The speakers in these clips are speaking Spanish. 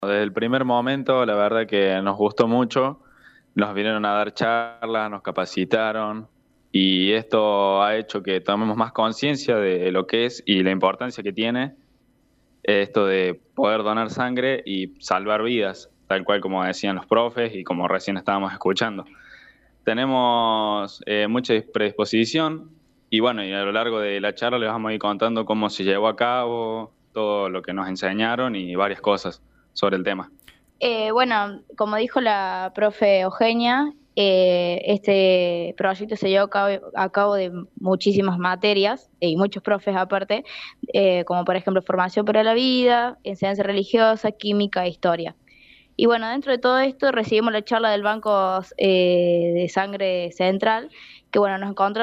Desde el primer momento, la verdad que nos gustó mucho, nos vinieron a dar charlas, nos capacitaron y esto ha hecho que tomemos más conciencia de lo que es y la importancia que tiene esto de poder donar sangre y salvar vidas, tal cual como decían los profes y como recién estábamos escuchando. Tenemos mucha predisposición y bueno, y a lo largo de la charla les vamos a ir contando cómo se llevó a cabo, todo lo que nos enseñaron y varias cosas sobre el tema. Bueno, como dijo la profe Eugenia, este proyecto se llevó a cabo de muchísimas materias y muchos profes aparte, como por ejemplo formación para la vida, enseñanza religiosa, química e historia. Y bueno, dentro de todo esto recibimos la charla del Banco de Sangre Central, que bueno,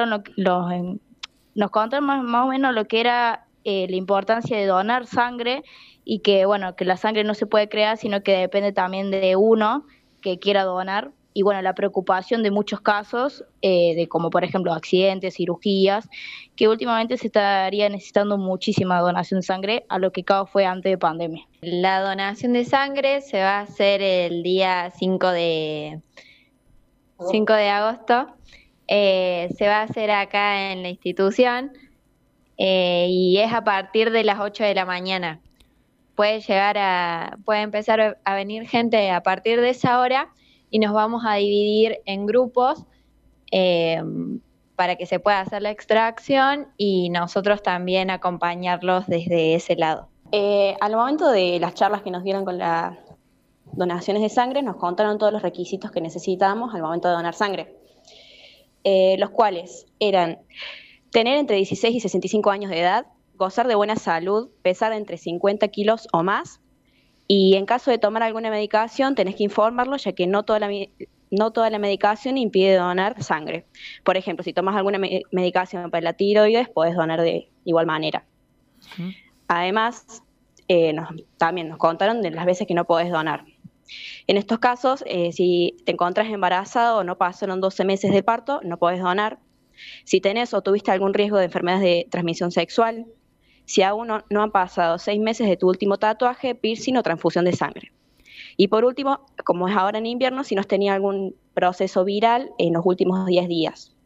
nos contaron más o menos lo que era la importancia de donar sangre y que bueno, que la sangre no se puede crear, sino que depende también de uno que quiera donar. Y bueno, la preocupación de muchos casos, de como por ejemplo accidentes, cirugías, que últimamente se estaría necesitando muchísima donación de sangre, a lo que cabo fue antes de pandemia. La donación de sangre se va a hacer el día 5 de agosto. Se va a hacer acá en la institución y es a partir de las 8 de la mañana. Puede empezar a venir gente a partir de esa hora y nos vamos a dividir en grupos eh, para que se pueda hacer la extracción y nosotros también acompañarlos desde ese lado. Al momento de las charlas que nos dieron con las donaciones de sangre, nos contaron todos los requisitos que necesitábamos al momento de donar sangre, los cuales eran tener entre 16 y 65 años de edad, gozar de buena salud, pesar entre 50 kilos o más, y en caso de tomar alguna medicación tenés que informarlo, ya que no toda la medicación impide donar sangre. Por ejemplo, si tomas alguna medicación para la tiroides, podés donar de igual manera. Además, también nos contaron de las veces que no podés donar. En estos casos, si te encontrás embarazado o no pasaron 12 meses de parto, no podés donar. Si tenés o tuviste algún riesgo de enfermedades de transmisión sexual, si aún no han pasado 6 meses de tu último tatuaje, piercing o transfusión de sangre. Y por último, como es ahora en invierno, si no has tenido algún proceso viral en los últimos 10 días.